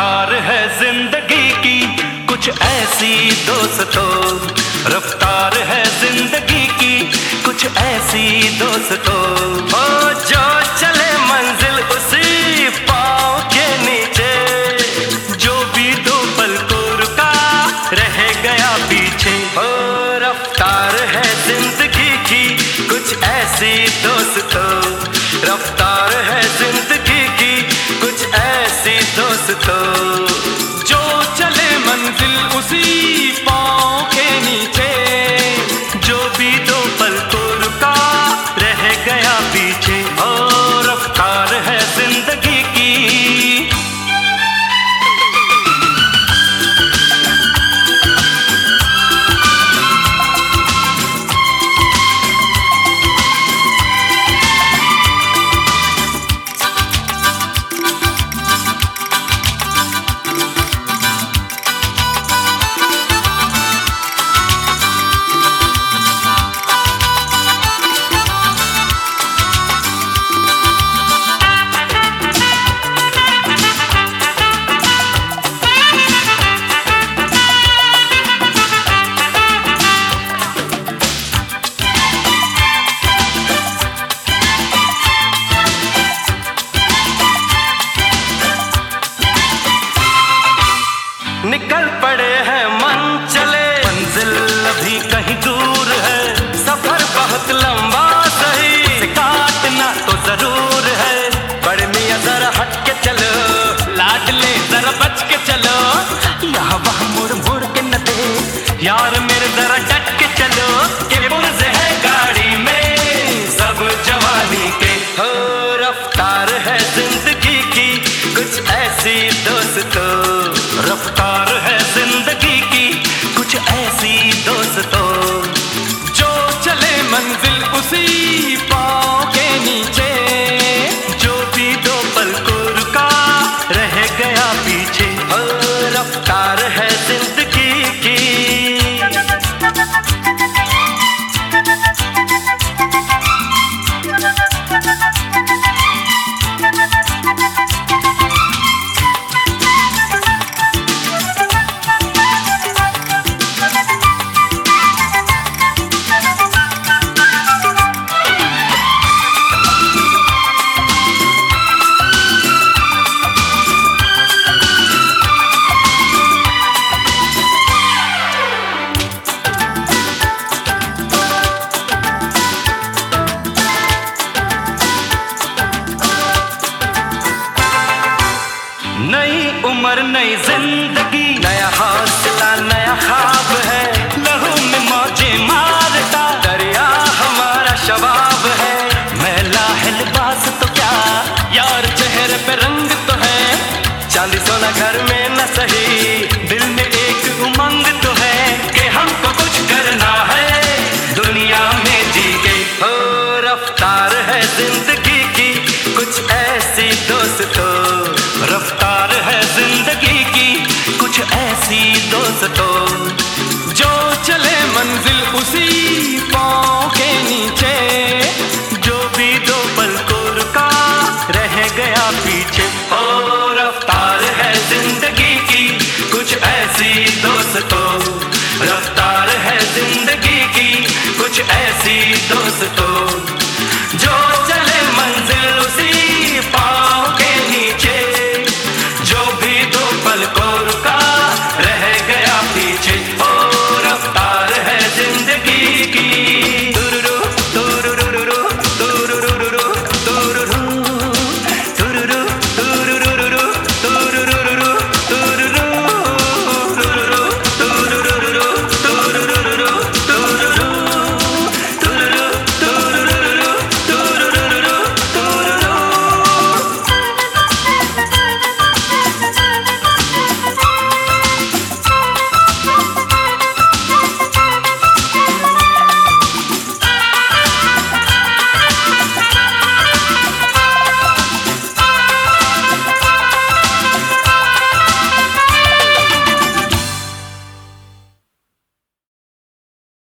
रफ्तार है जिंदगी की कुछ ऐसी दोस्तों, रफ्तार है जिंदगी की कुछ ऐसी दोस्तों। ओ जो चले मंजिल उसी पाँव के नीचे, जो भी दो पल को रुका रह गया पीछे। ओ रफ्तार है जिंदगी की कुछ ऐसी दोस्तों, रफ्तार है जिंदगी की कुछ ऐसी दोस्तों। जो चले मंजिल उसी पाँव के नीचे, जो भी दो पल को रुका रह गया पीछे। ओ रफ्तार है जिंदगी की। निकल पड़े हैं मन चले, मंजिल अभी कहीं दूर है। सफर बहुत लंबा सही, काटना तो जरूर है। बड़े मियां जरा हट के चलो, लाडले जरा बच के चलो। यहाँ वहाँ मुड़ मुड़ के न दे, यार मेरे जरा डट के चलो। के पुर्जे है गाड़ी में सब जवानी के। हो रफ्तार है जिंदगी की कुछ ऐसी दोस्तों, रफ्तार है जिंदगी की कुछ ऐसी दोस्तों। जो चले मंजिल उसी पाँव के नीचे, जो भी दो पल को रुका रह गया पीछे। ओ रफ्तार है जिंदगी की। नई उम्र नई जिंदगी, नया हौसला नया ख्वाब है। लहू में मौजे मारता दरिया हमारा शबाब है। मैला है लिबास तो क्या यार चेहरे पे रंग तो है। चांदी सोना घर में न सही, दिल में एक उमंग तो है कि हमको कुछ करना है दुनिया में जी के। हो रफ्तार है जिंदगी की कुछ ऐसी दोस्तों, रफ्तार है जिंदगी की कुछ ऐसी दोस्तों। जो चले मंजिल उसी पाँव के नीचे, जो भी दो पल को रुका रह गया पीछे। ओ रफ्तार है जिंदगी की कुछ ऐसी दोस्तों, रफ्तार है जिंदगी की कुछ ऐसी दोस्तों।